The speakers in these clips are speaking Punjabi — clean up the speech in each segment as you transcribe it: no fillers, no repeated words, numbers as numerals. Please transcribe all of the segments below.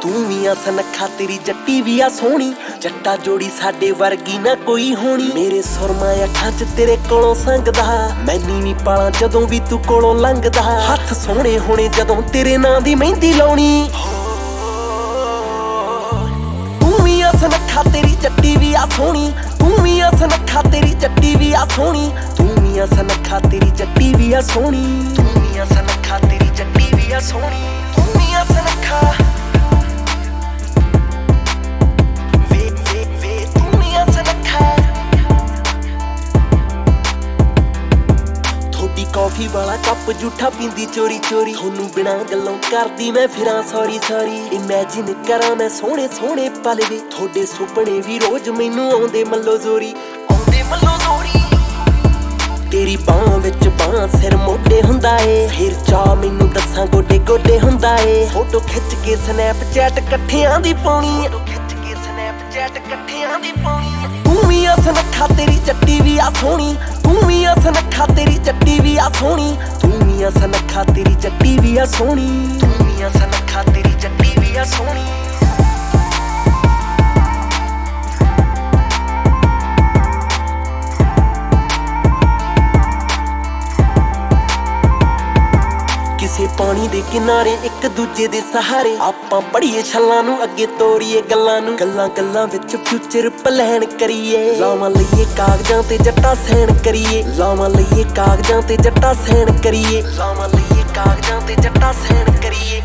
ਤੂੰ ਵੀ ਆ ਸਨੱਖਾ ਤੇਰੀ ਜੱਟੀ ਵੀ ਆ ਸੋਹਣੀ, ਜੱਟਾ ਜੋੜੀ ਸਾਡੇ ਵਰਗੀ ਨਾ ਕੋਈ ਹੋਣੀ। ਮੇਰੇ ਸੁਰਮਾ ਅੱਖਾਂ 'ਚ ਤੇਰੇ ਕੋਲੋਂ ਸੰਗਦਾ, ਮੈਨੀ ਨੀ ਪਾਲਾਂ ਜਦੋਂ ਵੀ ਤੂੰ ਕੋਲੋਂ ਲੰਘਦਾ। ਹੱਥ ਸੋਹਣੇ ਹੋਣੇ ਜਦੋਂ ਤੇਰੇ ਨਾਂ ਦੀ ਮਹਿੰਦੀ ਲਾਉਣੀ। ਤੂੰ ਵੀ ਆ ਸਨੱਖਾ ਤੇਰੀ ਜੱਟੀ ਵੀ ਆ ਸੋਹਣੀ, ਤੂੰ ਵੀ ਆ ਸਨੱਖਾ ਤੇਰੀ ਜੱਟੀ ਵੀ ਆ ਸੋਹਣੀ। ਤੂੰ ਵੀ ਆ ਸਨੱਖਾ ਤੇਰੀ ਜੱਟੀ ਵੀ ਆ ਸੋਹਣੀ, ਤੂੰ ਵੀ ਆ ਸਨੱਖਾ ਤੇਰੀ ਜੱਟੀ ਵੀ ਆ ਸੋਹਣੀ। ਤੂੰ ਵੀ ਆ ਸਨੱਖਾ ਕੌਫੀ ਵਾਲਾ ਕੱਪ ਜੂਠਾ ਪੀਂਦੀ ਚੋਰੀ ਚੋਰੀ, ਤੁਹਾਨੂੰ ਬਿਨਾਂ ਗੱਲੋਂ ਕਰਦੀ ਮੈਂ ਫਿਰਾਂ ਸੌਰੀ ਸੌਰੀ। ਇਮੈਜਿਨ ਕਰਾਂ ਮੈਂ ਸੋਹਣੇ ਸੋਹਣੇ ਪਲ ਵੇ, ਤੁਹਾਡੇ ਸੁਪਨੇ ਵੀ ਰੋਜ਼ ਮੈਨੂੰ ਆਉਂਦੇ ਮੱਲੋ ਜ਼ੋਰੀ, ਆਉਂਦੇ ਮੱਲੋ ਜ਼ੋਰੀ। ਤੇਰੀ ਬਾਂਹ ਵਿੱਚ ਬਾਂਹ ਸਿਰ ਮੋਢੇ ਹੁੰਦਾ ਏ, ਫਿਰ ਚਾਹ ਮੈਨੂੰ ਦੱਸਾਂ ਗੋਡੇ ਗੋਡੇ ਹੁੰਦਾ ਏ। ਫੋਟੋ ਖਿੱਚ ਕੇ ਸਨੈਪਚੈਟ ਇਕੱਠਿਆਂ ਦੀ ਪਾਉਣੀ, ਫੋਟੋ ਖਿੱਚ ਕੇ ਸਨੈਪਚੈਟ ਇਕੱਠਿਆਂ ਦੀ ਪਾਉਣੀ। ਤੂੰ ਵੀ ਆ ਸਨੱਖਾ ਤੇਰੀ ਜੱਟੀ ਵੀ ਆ ਸੋਹਣੀ, ਤੂੰ ਵੀ ਆ ਸਨੱਖਾ ਤੇਰੀ ਜੱਟੀ ਵੀ ਆ ਸੋਹਣੀ। ਤੂੰ ਵੀ ਆ ਸਨੱਖਾ ਤੇਰੀ ਜੱਟੀ ਵੀ ਆ ਸੋਹਣੀ, ਤੂੰ ਵੀ ਆ ਸਨੱਖਾ ਤੇਰੀ ਜੱਟੀ ਵੀ ਆ ਸੋਹਣੀ। ਕਿਸੇ ਪਾਣੀ ਦੇ ਕਿਨਾਰੇ ਇੱਕ ਦੂਜੇ ਦੇ ਸਹਾਰੇ, ਆਪਾਂ ਪੜੀਏ ਛੱਲਾਂ ਨੂੰ ਅੱਗੇ ਤੋਰੀਏ ਗੱਲਾਂ ਨੂੰ। ਗੱਲਾਂ ਗੱਲਾਂ ਵਿੱਚ ਫਿਊਚਰ ਪਲਾਨ ਕਰੀਏ, ਲਾਵਾਂ ਲਈਏ ਕਾਗਜ਼ਾਂ ਤੇ ਜੱਟਾਂ ਸੈਨ ਕਰੀਏ। ਲਾਵਾਂ ਲਈਏ ਕਾਗਜ਼ਾਂ ਤੇ ਜੱਟਾਂ ਸੈਨ ਕਰੀਏ, ਲਾਵਾਂ ਲਈਏ ਕਾਗਜ਼ਾਂ ਤੇ ਜੱਟਾਂ ਸੈਨ ਕਰੀਏ।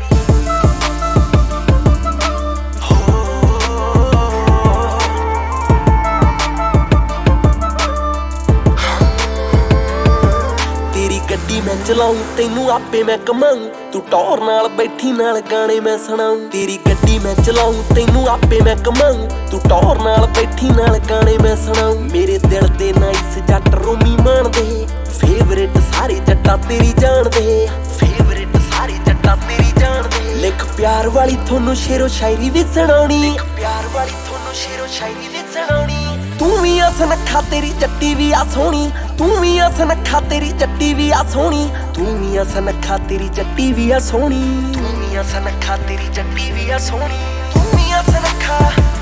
ਗੱਡੀ ਮੈਂ ਚਲਾਉਂ ਤੈਨੂੰ ਆਪੇ ਮੈਂ ਕਮਾਊਂ, ਤੂੰ ਟੌਰ ਨਾਲ ਬੈਠੀ ਨਾਲ ਗਾਣੇ ਮੈਂ ਸੁਣਾਊਂ। ਤੇਰੀ ਗੱਡੀ ਮੈਂ ਚਲਾਉਂ ਤੈਨੂੰ ਆਪੇ ਮੈਂ ਕਮਾਊਂ, ਤੂੰ ਟੌਰ ਨਾਲ ਬੈਠੀ ਨਾਲ ਗਾਣੇ ਮੈਂ ਸੁਣਾਊਂ। ਮੇਰੇ ਦਿਲ ਦੇ ਨਾਈਸ ਜੱਟ ਰੋਮੀ ਮਾਣਦੇ, ਫੇਵਰੇਟ ਸਾਰੇ ਜੱਟਾਂ ਤੇਰੀ ਜਾਣਦੇ, ਫੇਵਰੇਟ ਸਾਰੇ ਜੱਟਾਂ ਤੇਰੀ ਜਾਣਦੇ। ਲਿਖ ਪਿਆਰ ਵਾਲੀ ਤੁਹਾਨੂੰ ਸ਼ੇਰੋ ਸ਼ਾਇਰੀ ਵੀ ਸੁਣਾਉਣੀ, ਲਿਖ ਪਿਆਰ ਵਾਲੀ ਤੁਹਾਨੂੰ ਸ਼ੇਰੋ ਸ਼ਾਇਰੀ ਵੀ ਸੁਣਾਉਣੀ। ਤੂੰ ਵੀ ਆ ਸਨੱਖਾ ਤੇਰੀ ਜੱਟੀ ਵੀ ਆ ਸੋਹਣੀ, ਤੂੰ ਵੀ ਆ ਸਨੱਖਾ ਤੇਰੀ ਜੱਟੀ ਵੀ ਆ ਸੋਹਣੀ। ਤੂੰ ਵੀ ਆ ਸਨੱਖਾ ਤੇਰੀ ਜੱਟੀ ਵੀ ਆ ਸੋਹਣੀ, ਤੂੰ ਵੀ ਆ ਸਨੱਖਾ ਤੇਰੀ ਜੱਟੀ ਵੀ ਆ ਸੋਹਣੀ। ਤੂੰ ਵੀ ਆ ਸਨੱਖਾ